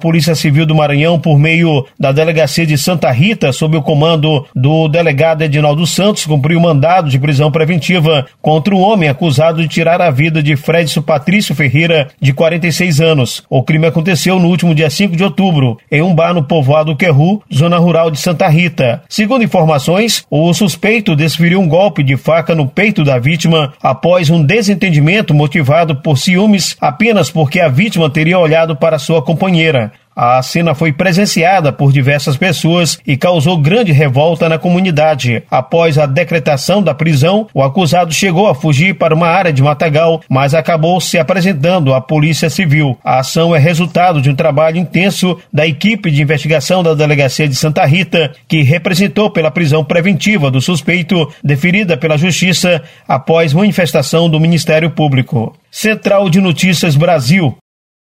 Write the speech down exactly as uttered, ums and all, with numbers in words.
Polícia Civil do Maranhão, por meio da Delegacia de Santa Rita, sob o comando do delegado Edinaldo Santos, cumpriu mandado de prisão preventiva contra um homem acusado de tirar a vida de Fredson Patrício Ferreira, de quarenta e seis anos. O crime aconteceu no último dia cinco de outubro, em um bar no povoado Querru, zona rural de Santa Rita. Segundo informações, o suspeito desferiu um golpe de faca no peito da vítima após um desentendimento motivado por ciúmes, apenas porque a vítima teria olhado para sua companheira. A cena foi presenciada por diversas pessoas e causou grande revolta na comunidade. Após a decretação da prisão, o acusado chegou a fugir para uma área de matagal, mas acabou se apresentando à Polícia Civil. A ação é resultado de um trabalho intenso da equipe de investigação da Delegacia de Santa Rita, que representou pela prisão preventiva do suspeito, deferida pela Justiça após manifestação do Ministério Público. Central de Notícias Brasil.